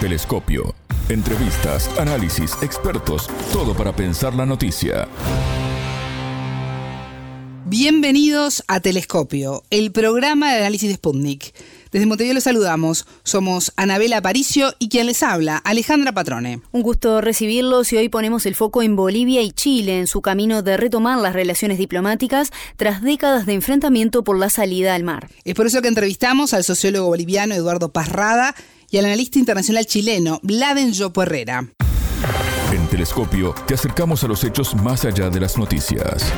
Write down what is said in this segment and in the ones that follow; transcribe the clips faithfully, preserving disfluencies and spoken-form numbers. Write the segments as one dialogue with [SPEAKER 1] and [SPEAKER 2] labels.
[SPEAKER 1] Telescopio. Entrevistas, análisis, expertos, todo para pensar la noticia.
[SPEAKER 2] Bienvenidos a Telescopio, el programa de análisis de Sputnik. Desde Montevideo los saludamos. Somos Anabela Aparicio y quien les habla, Alejandra Patrone.
[SPEAKER 3] Un gusto recibirlos y hoy ponemos el foco en Bolivia y Chile en su camino de retomar las relaciones diplomáticas tras décadas de enfrentamiento por la salida al mar.
[SPEAKER 2] Es por eso que entrevistamos al sociólogo boliviano Eduardo Paz Rada y al analista internacional chileno Bladen Yopo Herrera.
[SPEAKER 1] En Telescopio te acercamos a los hechos más allá de las noticias.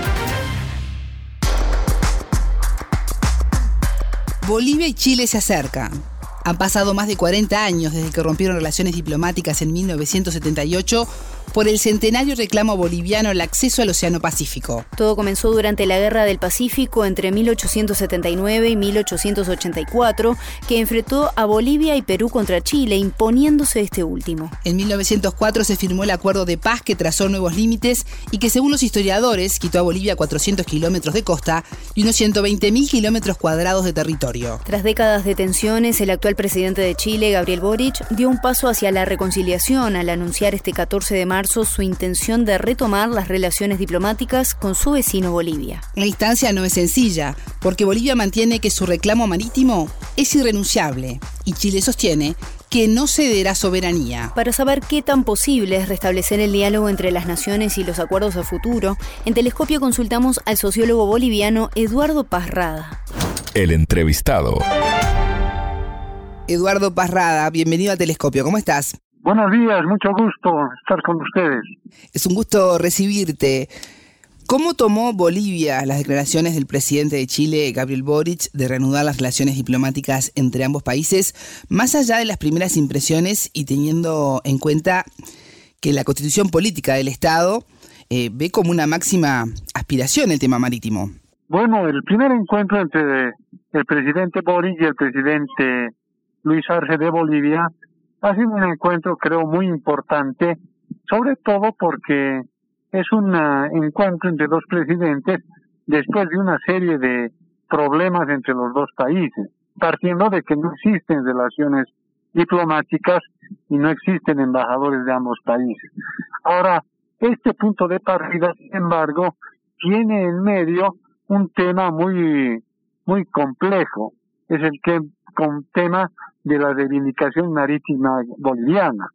[SPEAKER 2] Bolivia y Chile se acercan. Han pasado más de cuarenta años desde que rompieron relaciones diplomáticas en mil novecientos setenta y ocho por el centenario reclamo boliviano al acceso al Océano Pacífico.
[SPEAKER 3] Todo comenzó durante la Guerra del Pacífico entre mil ochocientos setenta y nueve y mil ochocientos ochenta y cuatro, que enfrentó a Bolivia y Perú contra Chile, imponiéndose este último.
[SPEAKER 2] En mil novecientos cuatro se firmó el Acuerdo de Paz que trazó nuevos límites y que, según los historiadores, quitó a Bolivia cuatrocientos kilómetros de costa y unos ciento veinte mil kilómetros cuadrados de territorio.
[SPEAKER 3] Tras décadas de tensiones, el actual presidente de Chile, Gabriel Boric, dio un paso hacia la reconciliación al anunciar este catorce de marzo su intención de retomar las relaciones diplomáticas con su vecino Bolivia.
[SPEAKER 2] La instancia no es sencilla, porque Bolivia mantiene que su reclamo marítimo es irrenunciable y Chile sostiene que no cederá soberanía.
[SPEAKER 3] Para saber qué tan posible es restablecer el diálogo entre las naciones y los acuerdos a futuro, en Telescopio consultamos al sociólogo boliviano Eduardo Paz Rada.
[SPEAKER 1] El entrevistado.
[SPEAKER 2] Eduardo Paz Rada, bienvenido a Telescopio. ¿Cómo estás?
[SPEAKER 4] Buenos días, mucho gusto estar con ustedes.
[SPEAKER 2] Es un gusto recibirte. ¿Cómo tomó Bolivia las declaraciones del presidente de Chile, Gabriel Boric, de reanudar las relaciones diplomáticas entre ambos países, más allá de las primeras impresiones y teniendo en cuenta que la constitución política del Estado eh, ve como una máxima aspiración el tema marítimo?
[SPEAKER 4] Bueno, el primer encuentro entre el presidente Boric y el presidente Luis Arce de Bolivia ha sido un encuentro, creo, muy importante, sobre todo porque es un encuentro entre dos presidentes después de una serie de problemas entre los dos países, partiendo de que no existen relaciones diplomáticas y no existen embajadores de ambos países. Ahora, este punto de partida, sin embargo, tiene en medio un tema muy, muy complejo. Es el que, con tema de la reivindicación marítima boliviana,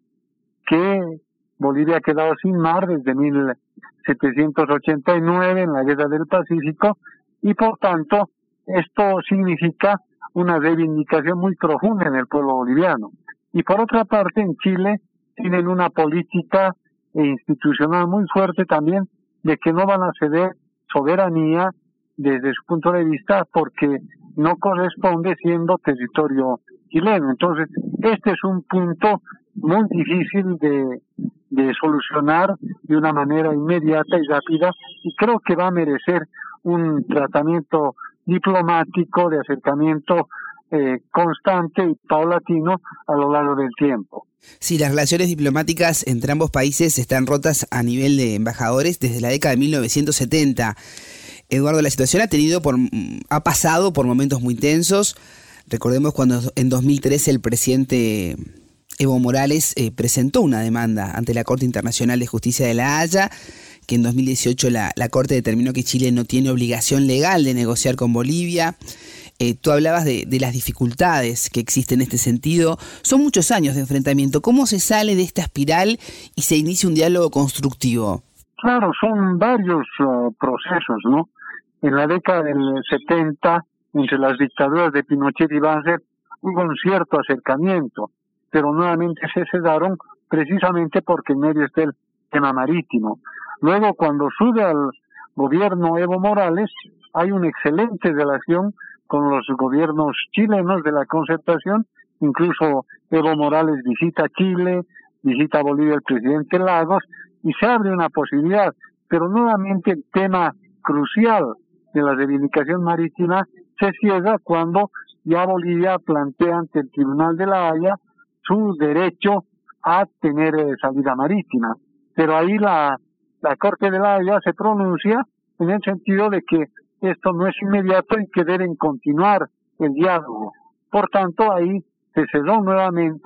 [SPEAKER 4] que Bolivia ha quedado sin mar desde mil setecientos ochenta y nueve en la Guerra del Pacífico y por tanto esto significa una reivindicación muy profunda en el pueblo boliviano. Y por otra parte en Chile tienen una política institucional muy fuerte también de que no van a ceder soberanía desde su punto de vista porque no corresponde siendo territorio chileno. Entonces, este es un punto muy difícil de, de solucionar de una manera inmediata y rápida y creo que va a merecer un tratamiento diplomático de acercamiento eh, constante y paulatino a lo largo del tiempo.
[SPEAKER 2] Sí, las relaciones diplomáticas entre ambos países están rotas a nivel de embajadores desde la década de mil novecientos setenta. Eduardo, la situación ha tenido por, ha pasado por momentos muy tensos. Recordemos cuando en dos mil trece el presidente Evo Morales eh, presentó una demanda ante la Corte Internacional de Justicia de La Haya, que en dos mil dieciocho la, la Corte determinó que Chile no tiene obligación legal de negociar con Bolivia. Eh, tú hablabas de, de las dificultades que existen en este sentido. Son muchos años de enfrentamiento. ¿Cómo se sale de esta espiral y se inicia un diálogo constructivo?
[SPEAKER 4] Claro, son varios uh, procesos, ¿no? En la década del setenta, entre las dictaduras de Pinochet y Banzer, hubo un cierto acercamiento, pero nuevamente se cesaron precisamente porque en medio está el tema marítimo. Luego, cuando sube al gobierno Evo Morales, hay una excelente relación con los gobiernos chilenos de la concertación, incluso Evo Morales visita Chile, visita Bolivia el presidente Lagos, y se abre una posibilidad, pero nuevamente el tema crucial de la reivindicación marítima se cierra cuando ya Bolivia plantea ante el Tribunal de La Haya su derecho a tener eh, salida marítima. Pero ahí la, la Corte de La Haya se pronuncia en el sentido de que esto no es inmediato y que deben continuar el diálogo. Por tanto, ahí se cesó nuevamente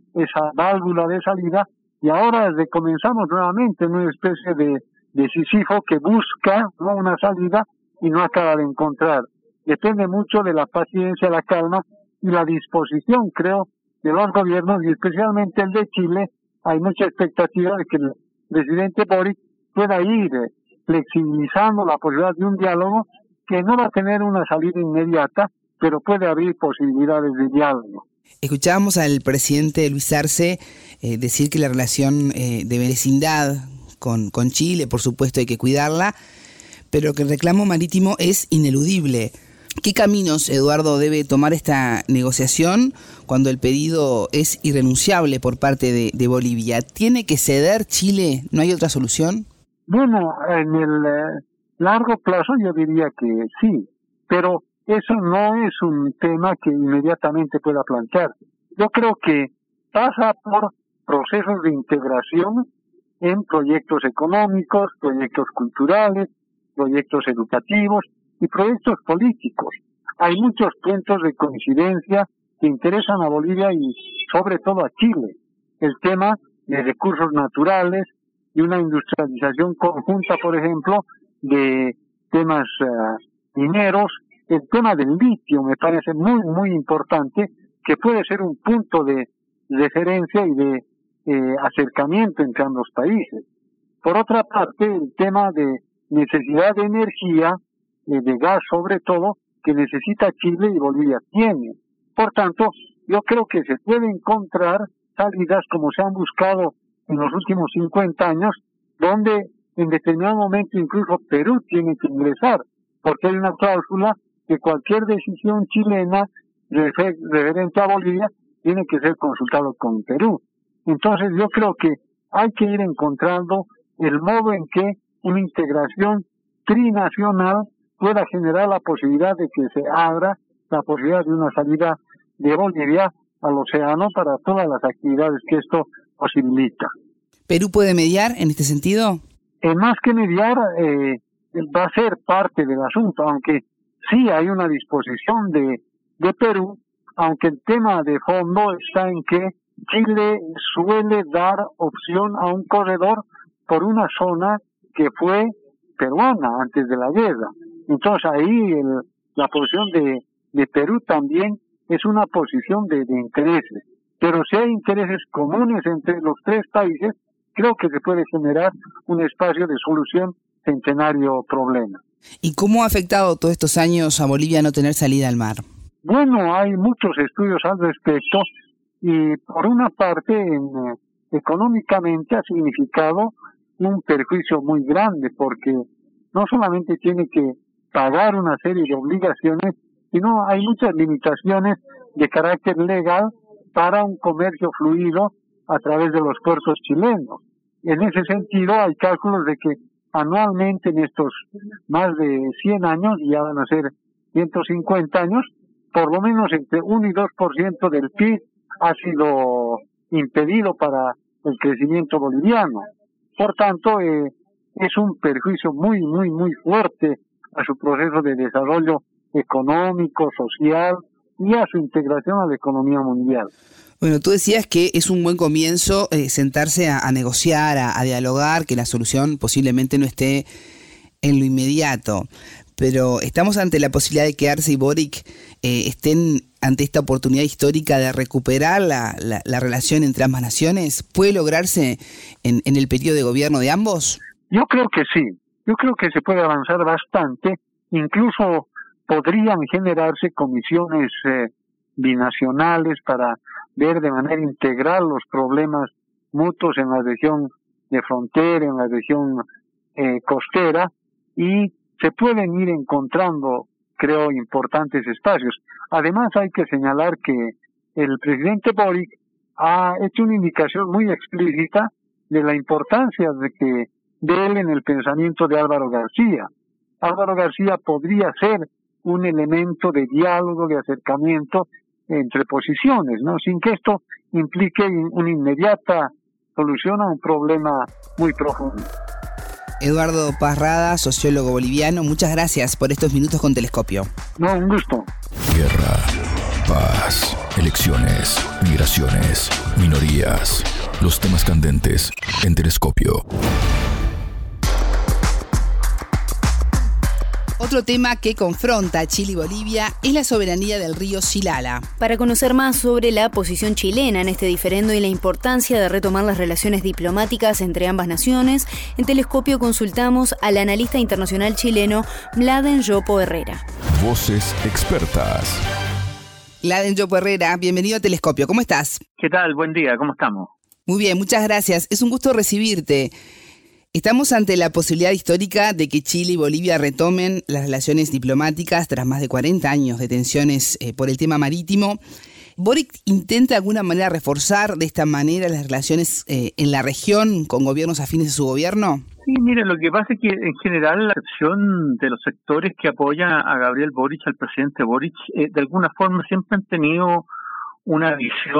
[SPEAKER 4] esa válvula de salida, y ahora recomenzamos nuevamente en una especie de, de Sísifo que busca, ¿no?, una salida y no acaba de encontrar. Depende mucho de la paciencia, la calma y la disposición, creo, de los gobiernos, y especialmente el de Chile. Hay mucha expectativa de que el presidente Boric pueda ir flexibilizando la posibilidad de un diálogo que no va a tener una salida inmediata, pero puede abrir posibilidades de diálogo.
[SPEAKER 2] Escuchábamos al presidente Luis Arce eh, decir que la relación eh, de vecindad con, con Chile, por supuesto hay que cuidarla, pero que el reclamo marítimo es ineludible. ¿Qué caminos, Eduardo, debe tomar esta negociación cuando el pedido es irrenunciable por parte de, de Bolivia? ¿Tiene que ceder Chile? ¿No hay otra solución?
[SPEAKER 4] Bueno, en el eh, largo plazo yo diría que sí, pero eso no es un tema que inmediatamente pueda plantearse. Yo creo que pasa por procesos de integración en proyectos económicos, proyectos culturales, proyectos educativos y proyectos políticos. Hay muchos puntos de coincidencia que interesan a Bolivia y sobre todo a Chile. El tema de recursos naturales y una industrialización conjunta, por ejemplo, de temas uh, mineros. El tema del litio me parece muy, muy importante, que puede ser un punto de referencia y de eh, acercamiento entre ambos países. Por otra parte, el tema de necesidad de energía, eh, de gas sobre todo, que necesita Chile y Bolivia tiene. Por tanto, yo creo que se puede encontrar salidas como se han buscado en los últimos cincuenta años, donde en determinado momento incluso Perú tiene que ingresar, porque hay una cláusula que cualquier decisión chilena refer, referente a Bolivia tiene que ser consultado con Perú. Entonces yo creo que hay que ir encontrando el modo en que una integración trinacional pueda generar la posibilidad de que se abra la posibilidad de una salida de Bolivia al océano para todas las actividades que esto posibilita.
[SPEAKER 2] ¿Perú puede mediar en este sentido?
[SPEAKER 4] Eh, más que mediar, eh, va a ser parte del asunto, aunque sí hay una disposición de, de Perú, aunque el tema de fondo está en que Chile suele dar opción a un corredor por una zona que fue peruana antes de la guerra. Entonces ahí el, la posición de, de Perú también es una posición de, de intereses. Pero si hay intereses comunes entre los tres países, creo que se puede generar un espacio de solución centenario problema.
[SPEAKER 2] ¿Y cómo ha afectado todos estos años a Bolivia no tener salida al mar?
[SPEAKER 4] Bueno, hay muchos estudios al respecto y por una parte en, eh, económicamente ha significado un perjuicio muy grande porque no solamente tiene que pagar una serie de obligaciones, sino hay muchas limitaciones de carácter legal para un comercio fluido a través de los puertos chilenos. En ese sentido hay cálculos de que anualmente en estos más de cien años, ya van a ser ciento cincuenta años, por lo menos entre uno y dos por ciento del P I B ha sido impedido para el crecimiento boliviano. Por tanto, eh, es un perjuicio muy, muy, muy fuerte a su proceso de desarrollo económico, social y a su integración a la economía mundial.
[SPEAKER 2] Bueno, tú decías que es un buen comienzo eh, sentarse a, a negociar, a, a dialogar, que la solución posiblemente no esté en lo inmediato, pero estamos ante la posibilidad de que Arce y Boric eh, estén ante esta oportunidad histórica de recuperar la, la, la relación entre ambas naciones. ¿Puede lograrse en, en el periodo de gobierno de ambos?
[SPEAKER 4] Yo creo que sí, yo creo que se puede avanzar bastante, incluso podrían generarse comisiones eh, binacionales para ver de manera integral los problemas mutuos en la región de frontera, en la región eh, costera, y se pueden ir encontrando, creo, importantes espacios. Además hay que señalar que el presidente Boric ha hecho una indicación muy explícita de la importancia de que de él en el pensamiento de Álvaro García. Álvaro García podría ser un elemento de diálogo, de acercamiento entre posiciones, ¿no? Sin que esto implique una inmediata solución a un problema muy profundo.
[SPEAKER 2] Eduardo Parrada, sociólogo boliviano, muchas gracias por estos minutos con Telescopio.
[SPEAKER 4] No, un gusto.
[SPEAKER 1] Guerra, paz. Elecciones, migraciones, minorías, los temas candentes en Telescopio.
[SPEAKER 2] Otro tema que confronta a Chile y Bolivia es la soberanía del río Silala.
[SPEAKER 3] Para conocer más sobre la posición chilena en este diferendo y la importancia de retomar las relaciones diplomáticas entre ambas naciones, en Telescopio consultamos al analista internacional chileno Mladen Yopo Herrera.
[SPEAKER 1] Voces expertas.
[SPEAKER 2] Mladen Yopo Herrera, bienvenido a Telescopio. ¿Cómo estás?
[SPEAKER 4] ¿Qué tal? Buen día, ¿cómo estamos?
[SPEAKER 2] Muy bien, muchas gracias. Es un gusto recibirte. Estamos ante la posibilidad histórica de que Chile y Bolivia retomen las relaciones diplomáticas tras más de cuarenta años de tensiones eh, por el tema marítimo. Boric intenta de alguna manera reforzar de esta manera las relaciones eh, en la región con gobiernos afines a su gobierno.
[SPEAKER 4] Sí, mire, lo que pasa es que en general la acción de los sectores que apoyan a Gabriel Boric, al presidente Boric, eh, de alguna forma siempre han tenido una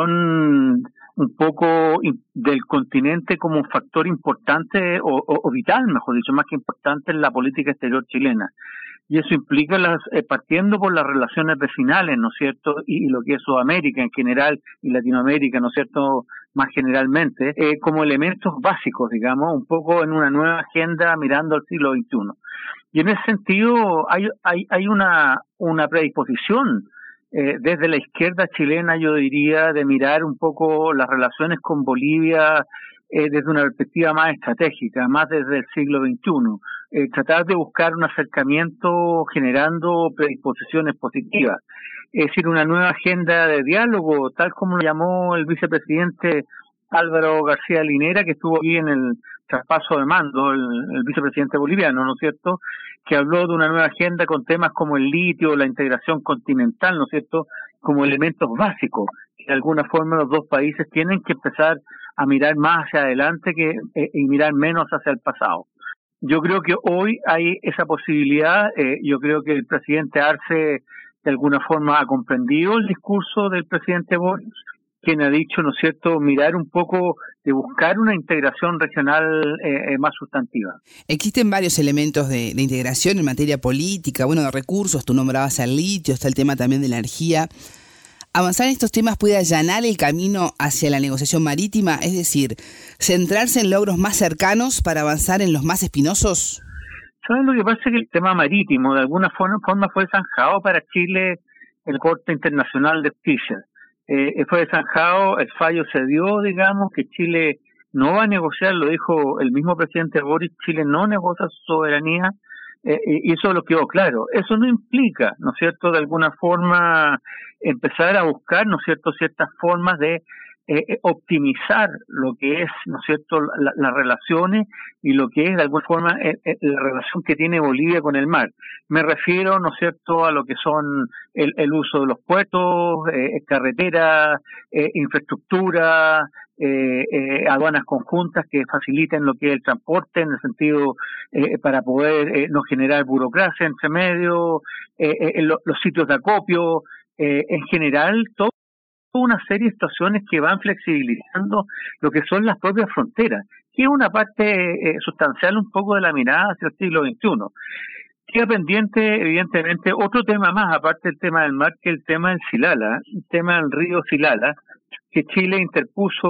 [SPEAKER 4] visión un poco del continente como un factor importante o, o, o vital, mejor dicho, más que importante en la política exterior chilena. Y eso implica, las eh, partiendo por las relaciones vecinales, ¿no es cierto?, y, y lo que es Sudamérica en general y Latinoamérica, ¿no es cierto?, más generalmente, eh, como elementos básicos, digamos, un poco en una nueva agenda mirando al siglo veintiuno. Y en ese sentido hay hay, hay una, una predisposición Eh, desde la izquierda chilena, yo diría, de mirar un poco las relaciones con Bolivia eh, desde una perspectiva más estratégica, más desde el siglo veintiuno. Eh, tratar de buscar un acercamiento generando predisposiciones positivas. Es decir, una nueva agenda de diálogo, tal como lo llamó el vicepresidente Álvaro García Linera, que estuvo aquí en el traspaso de mando, el, el vicepresidente boliviano, ¿no es cierto?, que habló de una nueva agenda con temas como el litio, la integración continental, ¿no es cierto?, como elementos básicos, que de alguna forma los dos países tienen que empezar a mirar más hacia adelante que eh, y mirar menos hacia el pasado. Yo creo que hoy hay esa posibilidad, eh, yo creo que el presidente Arce de alguna forma ha comprendido el discurso del presidente Boric, quien ha dicho, ¿no es cierto?, mirar un poco de buscar una integración regional eh, más sustantiva.
[SPEAKER 2] Existen varios elementos de, de integración en materia política, bueno, de recursos, tú nombrabas el litio, está el tema también de la energía. ¿Avanzar en estos temas puede allanar el camino hacia la negociación marítima? Es decir, ¿centrarse en logros más cercanos para avanzar en los más espinosos?
[SPEAKER 4] ¿Saben lo que pasa? Es que el tema marítimo de alguna forma, forma fue zanjado para Chile el Corte Internacional de Justicia. Eh, fue zanjado, el fallo se dio, digamos, que Chile no va a negociar, lo dijo el mismo presidente Boric, Chile no negocia su soberanía, eh, y eso lo quedó claro. Eso no implica, ¿no es cierto?, de alguna forma empezar a buscar, ¿no es cierto?, ciertas formas de eh, optimizar lo que es, ¿no es cierto?, la, las relaciones y lo que es, de alguna forma, eh, eh, la relación que tiene Bolivia con el mar. Me refiero, ¿no es cierto?, a lo que son el, el uso de los puertos, eh, carreteras, eh, infraestructura, eh, eh, aduanas conjuntas que faciliten lo que es el transporte en el sentido eh, para poder eh, no generar burocracia entre medio, eh, eh, lo, los sitios de acopio, eh, en general, todo una serie de situaciones que van flexibilizando lo que son las propias fronteras, que es una parte eh, sustancial un poco de la mirada hacia el siglo veintiuno. Queda pendiente, evidentemente, otro tema más, aparte del tema del mar, que el tema del Silala, el tema del río Silala, que Chile interpuso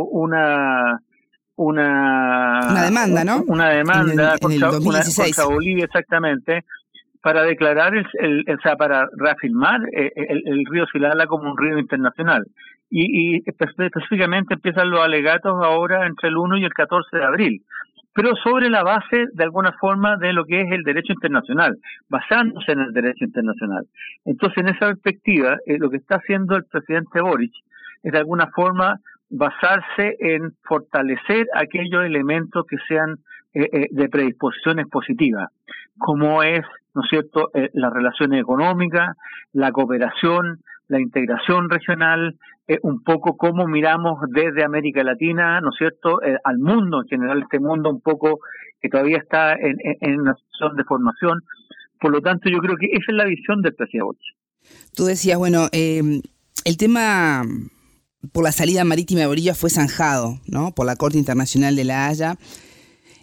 [SPEAKER 4] una una,
[SPEAKER 2] una demanda, ¿no?
[SPEAKER 4] Una demanda
[SPEAKER 2] en el, en el
[SPEAKER 4] contra,
[SPEAKER 2] dos mil dieciséis.
[SPEAKER 4] Una, contra Bolivia, exactamente, para declarar, el, el, o sea, para reafirmar el, el, el río Silala como un río internacional. Y, y específicamente empiezan los alegatos ahora entre el uno y el catorce de abril, pero sobre la base, de alguna forma, de lo que es el derecho internacional, basándose en el derecho internacional. Entonces, en esa perspectiva, eh, lo que está haciendo el presidente Boric es, de alguna forma, basarse en fortalecer aquellos elementos que sean eh, eh, de predisposiciones positivas, como es, ¿no es cierto?, eh, las relaciones económicas, la cooperación, la integración regional, eh, un poco cómo miramos desde América Latina, ¿no es cierto?, eh, al mundo en general, este mundo un poco que todavía está en, en, en una situación de formación. Por lo tanto, yo creo que esa es la visión del presidente Boric.
[SPEAKER 2] Tú decías, bueno, eh, el tema por la salida marítima de Bolivia fue zanjado, ¿no?, por la Corte Internacional de La Haya.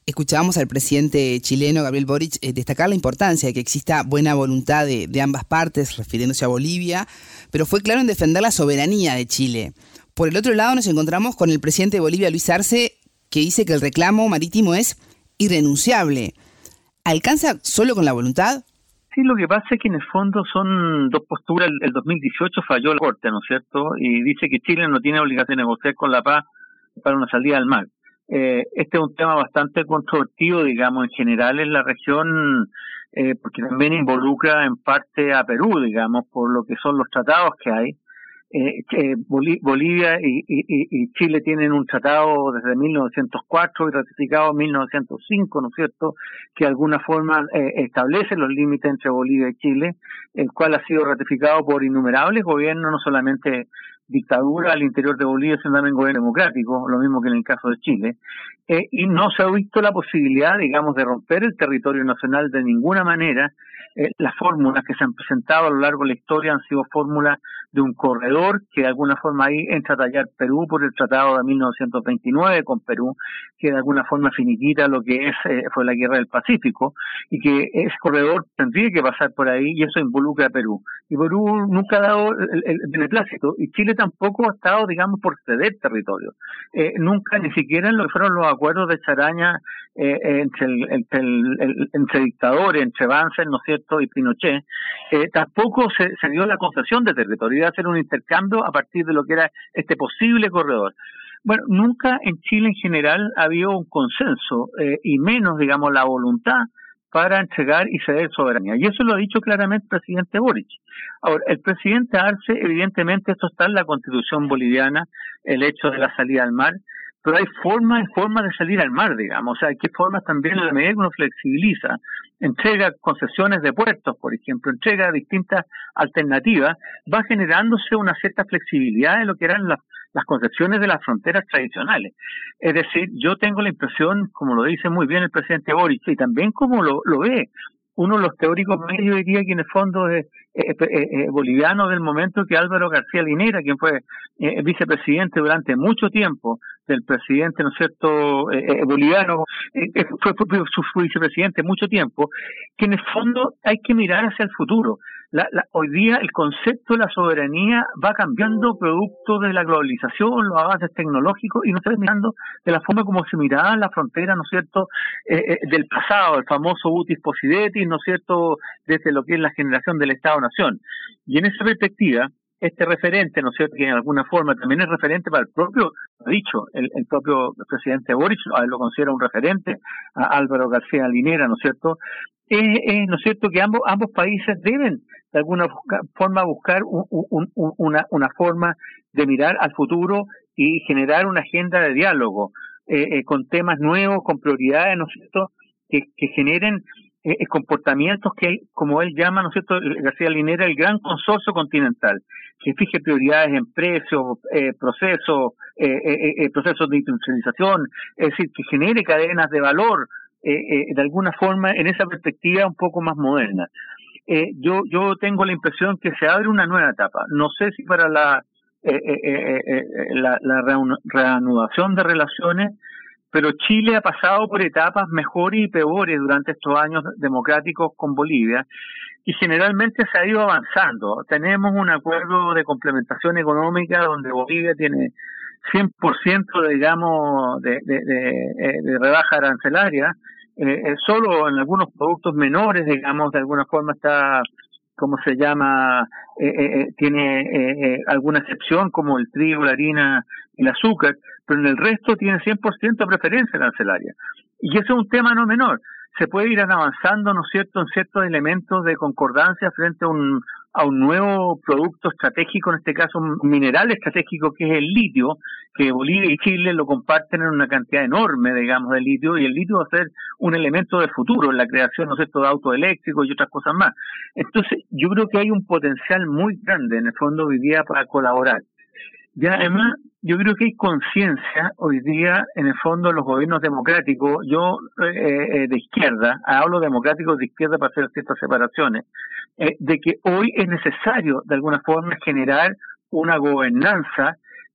[SPEAKER 2] Escuchábamos al presidente chileno, Gabriel Boric, eh, destacar la importancia de que exista buena voluntad de, de ambas partes, refiriéndose a Bolivia, pero fue claro en defender la soberanía de Chile. Por el otro lado nos encontramos con el presidente de Bolivia, Luis Arce, que dice que el reclamo marítimo es irrenunciable. ¿Alcanza solo con la voluntad?
[SPEAKER 5] Sí, lo que pasa es que en el fondo son dos posturas. El, el dos mil dieciocho falló la Corte, ¿no es cierto? Y dice que Chile no tiene obligación de negociar con La Paz para una salida al mar. Eh, este es un tema bastante controvertido, digamos, en general en la región, eh, porque también involucra en parte a Perú, digamos, por lo que son los tratados que hay. Eh, eh, Bolivia y, y, y Chile tienen un tratado desde mil novecientos cuatro y ratificado en mil novecientos cinco, ¿no es cierto?, que de alguna forma eh, establece los límites entre Bolivia y Chile, el cual ha sido ratificado por innumerables gobiernos, no solamente dictadura al interior de Bolivia, sino también gobierno democrático, lo mismo que en el caso de Chile, eh, y no se ha visto la posibilidad, digamos, de romper el territorio nacional de ninguna manera. Eh, las fórmulas que se han presentado a lo largo de la historia han sido fórmulas de un corredor que de alguna forma ahí entra a tallar Perú por el tratado de mil novecientos veintinueve con Perú, que de alguna forma finiquita lo que es eh, fue la guerra del Pacífico, y que ese corredor tendría que pasar por ahí, y eso involucra a Perú. Y Perú nunca ha dado el, el beneplácito, y Chile tampoco ha estado, digamos, por ceder territorio. Eh, nunca, ni siquiera en lo que fueron los acuerdos de Charaña eh, entre, el, entre, el, el, entre dictadores, entre Banzer, ¿no es cierto?, y Pinochet, eh, tampoco se, se dio la concesión de territorio, iba a hacer un intercambio a partir de lo que era este posible corredor. Bueno, nunca en Chile en general ha habido un consenso, eh, y menos, digamos, la voluntad para entregar y ceder soberanía. Y eso lo ha dicho claramente el presidente Boric. Ahora, el presidente Arce, evidentemente esto está en la Constitución boliviana, el hecho de la salida al mar, pero hay formas y formas de salir al mar, digamos. O sea, hay que formas también en la medida que uno flexibiliza, entrega concesiones de puertos, por ejemplo, entrega distintas alternativas, va generándose una cierta flexibilidad en lo que eran las, las concepciones de las fronteras tradicionales. Es decir, yo tengo la impresión, como lo dice muy bien el presidente Boric, y también como lo, lo ve uno de los teóricos medios, diría que en el fondo es eh, eh, eh, boliviano del momento, que Álvaro García Linera, quien fue eh, vicepresidente durante mucho tiempo del presidente, ¿no es cierto?, eh, eh, boliviano, eh, fue, fue, fue su vicepresidente mucho tiempo, que en el fondo hay que mirar hacia el futuro. La, la, hoy día el concepto de la soberanía va cambiando producto de la globalización, los avances tecnológicos, y no está mirando de la forma como se miraban las fronteras, ¿no es cierto?, eh, eh, del pasado, el famoso utis possidetis, ¿no es cierto?, desde lo que es la generación del Estado-Nación. Y en esa perspectiva, este referente, ¿no es cierto?, que en alguna forma también es referente para el propio, ha dicho el, el propio presidente Boric, a él lo considera un referente, a Álvaro García Linera, ¿no es cierto?, eh, eh, ¿no es cierto?, que ambos ambos países deben de alguna forma buscar un, un, un, una, una forma de mirar al futuro y generar una agenda de diálogo eh, eh, con temas nuevos, con prioridades, ¿no es cierto?, que, que generen eh, comportamientos que, como él llama, ¿no es cierto?, García Linera, el gran consorcio continental, que fije prioridades en precios, eh, procesos, eh, eh, eh, procesos de industrialización, es decir, que genere cadenas de valor, eh, eh, de alguna forma, en esa perspectiva un poco más moderna. Eh, yo yo tengo la impresión que se abre una nueva etapa. No sé si para la eh, eh, eh, eh, la, la reanudación de relaciones, pero Chile ha pasado por etapas mejores y peores durante estos años democráticos con Bolivia, y generalmente se ha ido avanzando. Tenemos un acuerdo de complementación económica donde Bolivia tiene cien por ciento, digamos, de, de, de, de rebaja arancelaria. Eh, solo en algunos productos menores, digamos, de alguna forma está, ¿cómo se llama?, eh, eh, tiene eh, eh, alguna excepción, como el trigo, la harina y el azúcar, pero en el resto tiene cien por ciento de preferencia arancelaria. Y eso es un tema no menor. Se puede ir avanzando, ¿no es cierto?, en ciertos elementos de concordancia frente a un a un nuevo producto estratégico, en este caso un mineral estratégico que es el litio, que Bolivia y Chile lo comparten en una cantidad enorme, digamos, de litio, y el litio va a ser un elemento de futuro en la creación, ¿no es cierto?, de autos eléctricos y otras cosas más. Entonces, yo creo que hay un potencial muy grande, en el fondo, hoy día para colaborar. Y además, yo creo que hay conciencia hoy día, en el fondo, los gobiernos democráticos, yo eh, eh, de izquierda, hablo democráticos de izquierda para hacer ciertas separaciones, eh, de que hoy es necesario, de alguna forma, generar una gobernanza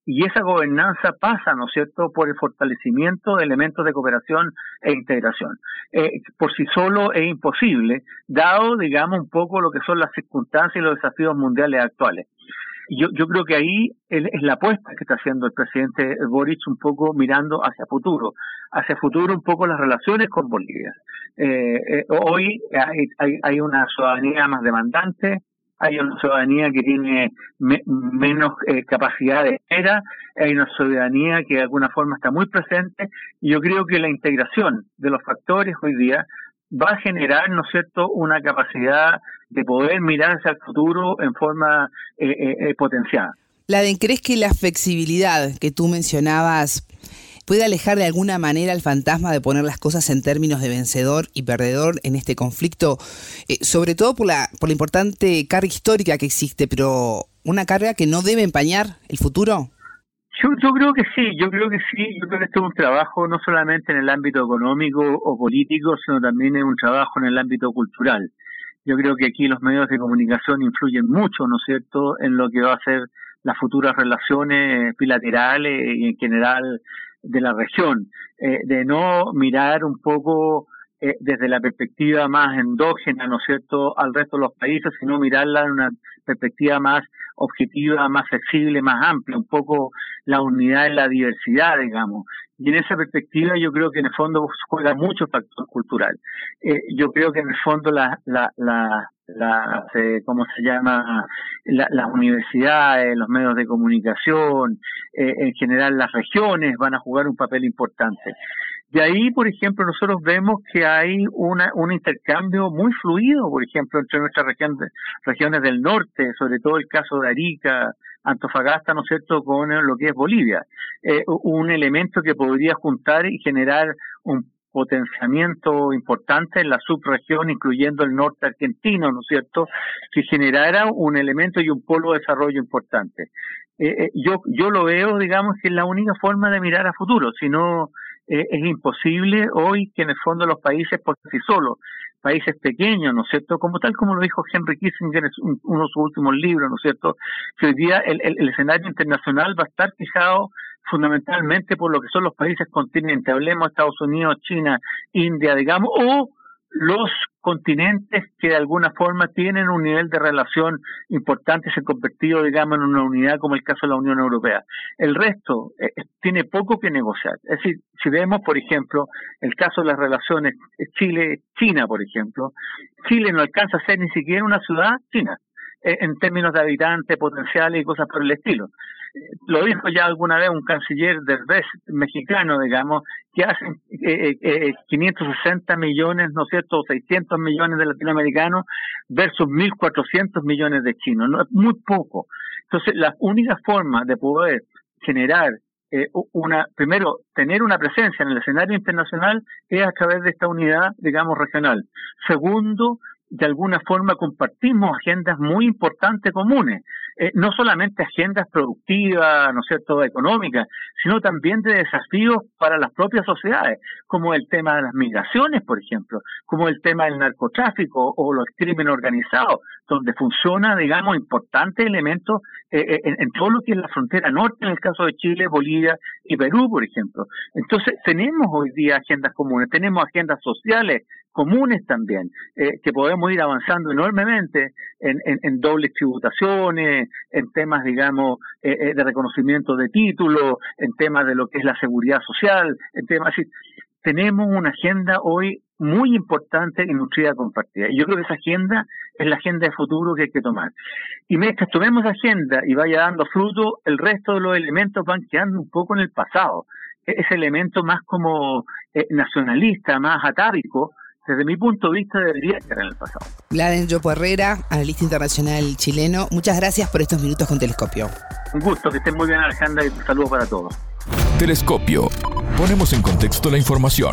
[SPEAKER 5] y esa gobernanza pasa, ¿no es cierto?, por el fortalecimiento de elementos de cooperación e integración. Eh, por sí solo es imposible, dado, digamos, un poco lo que son las circunstancias y los desafíos mundiales actuales. Yo, yo creo que ahí es la apuesta que está haciendo el presidente Boric, un poco mirando hacia futuro, hacia futuro un poco las relaciones con Bolivia. Eh, eh, hoy hay, hay, hay una ciudadanía más demandante, hay una ciudadanía que tiene me, menos eh, capacidad de espera, hay una ciudadanía que de alguna forma está muy presente, y yo creo que la integración de los factores hoy día va a generar, ¿no es cierto?, una capacidad de poder mirar hacia el futuro en forma eh, eh, potenciada.
[SPEAKER 2] Laden, ¿crees que la flexibilidad que tú mencionabas puede alejar de alguna manera el fantasma de poner las cosas en términos de vencedor y perdedor en este conflicto? Eh, sobre todo por la, por la importante carga histórica que existe, pero una carga que no debe empañar el futuro.
[SPEAKER 5] Yo, yo creo que sí, yo creo que sí, yo creo que este es un trabajo no solamente en el ámbito económico o político, sino también es un trabajo en el ámbito cultural. Yo creo que aquí los medios de comunicación influyen mucho, ¿no es cierto?, en lo que va a ser las futuras relaciones bilaterales y en general de la región, eh, de no mirar un poco eh, desde la perspectiva más endógena, ¿no es cierto?, al resto de los países, sino mirarla en una perspectiva más objetiva, más flexible, más amplia, un poco la unidad en la diversidad, digamos. Y en esa perspectiva yo creo que en el fondo juega mucho el factor cultural. Eh, yo creo que en el fondo la, la, la, la eh, ¿cómo se llama? La, las universidades, los medios de comunicación, eh, en general las regiones van a jugar un papel importante. De ahí, por ejemplo, nosotros vemos que hay una, un intercambio muy fluido, por ejemplo, entre nuestras regiones, regiones del norte, sobre todo el caso de Arica, Antofagasta, ¿no es cierto?, con lo que es Bolivia. Eh, un elemento que podría juntar y generar un potenciamiento importante en la subregión, incluyendo el norte argentino, ¿no es cierto?, que generara un elemento y un polo de desarrollo importante. Eh, eh, yo, yo lo veo, digamos, que es la única forma de mirar a futuro, si no eh, es imposible hoy que en el fondo los países por sí solos, países pequeños, ¿no es cierto?, como tal como lo dijo Henry Kissinger en uno de sus últimos libros, ¿no es cierto?, que hoy día el, el, el escenario internacional va a estar fijado fundamentalmente por lo que son los países continentes, hablemos Estados Unidos, China, India, digamos, o los continentes que de alguna forma tienen un nivel de relación importante y se han convertido, digamos, en una unidad como el caso de la Unión Europea. El resto eh, tiene poco que negociar. Es decir, si vemos, por ejemplo, el caso de las relaciones Chile-China, por ejemplo, Chile no alcanza a ser ni siquiera una ciudad china, eh, en términos de habitantes potenciales y cosas por el estilo. Lo dijo ya alguna vez un canciller del B E S mexicano, digamos, que hacen eh, eh, quinientos sesenta millones, ¿no es cierto?, seiscientos millones de latinoamericanos versus mil cuatrocientos millones de chinos, ¿no? Es muy poco. Entonces, la única forma de poder generar eh, una, primero, tener una presencia en el escenario internacional es a través de esta unidad, digamos, regional. Segundo, de alguna forma compartimos agendas muy importantes comunes, eh, no solamente agendas productivas, ¿no es cierto?, económicas, sino también de desafíos para las propias sociedades, como el tema de las migraciones, por ejemplo, como el tema del narcotráfico o los crímenes organizados, donde funciona, digamos, importantes elementos eh, en, en todo lo que es la frontera norte, en el caso de Chile, Bolivia y Perú, por ejemplo. Entonces, tenemos hoy día agendas comunes, tenemos agendas sociales comunes también, eh, que podemos ir avanzando enormemente en, en, en dobles tributaciones, en temas, digamos, eh, eh, de reconocimiento de títulos, en temas de lo que es la seguridad social, en temas así. Tenemos una agenda hoy muy importante y nutrida compartida. Y yo creo que esa agenda es la agenda de futuro que hay que tomar. Y mientras tomemos esa agenda y vaya dando fruto, el resto de los elementos van quedando un poco en el pasado. Ese elemento más como eh, nacionalista, más atávico, desde mi punto de vista debería estar en el pasado.
[SPEAKER 2] Laden Yopo Herrera, analista internacional chileno, muchas gracias por estos minutos con Telescopio.
[SPEAKER 5] Un gusto, que estén muy bien, Alejandra, y un saludo para todos.
[SPEAKER 1] Telescopio. Ponemos en contexto la información.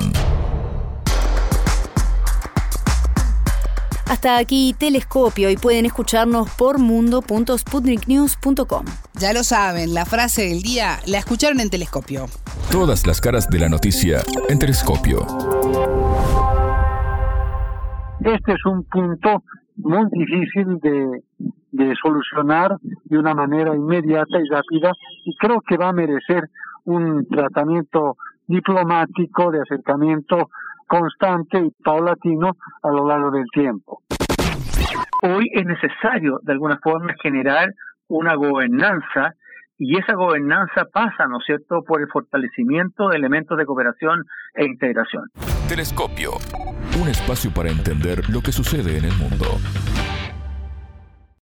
[SPEAKER 3] Hasta aquí Telescopio y pueden escucharnos por mundo punto sputnik news punto com.
[SPEAKER 2] Ya lo saben, la frase del día la escucharon en Telescopio.
[SPEAKER 1] Todas las caras de la noticia en Telescopio.
[SPEAKER 4] Este es un punto muy difícil de, de solucionar de una manera inmediata y rápida, y creo que va a merecer un tratamiento diplomático de acercamiento constante y paulatino a lo largo del tiempo.
[SPEAKER 5] Hoy es necesario, de alguna forma, generar una gobernanza, y esa gobernanza pasa, ¿no es cierto?, por el fortalecimiento de elementos de cooperación e integración.
[SPEAKER 1] Telescopio, un espacio para entender lo que sucede en el mundo.